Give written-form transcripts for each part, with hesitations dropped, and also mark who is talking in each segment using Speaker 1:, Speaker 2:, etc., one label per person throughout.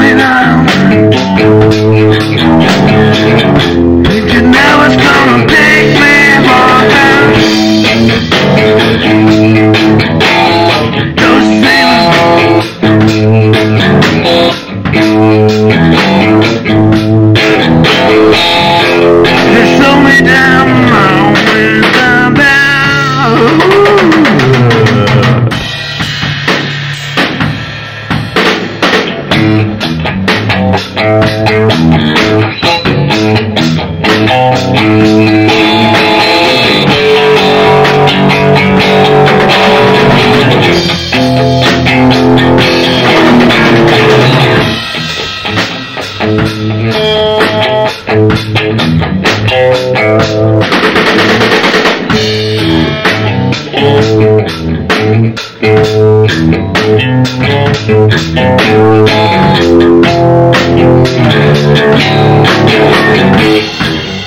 Speaker 1: me down. Think you know it's gonna take me more time. Those sailors, they slow me down, always down, down.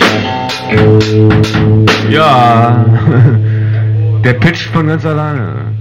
Speaker 2: Ja, der pitcht von ganz alleine.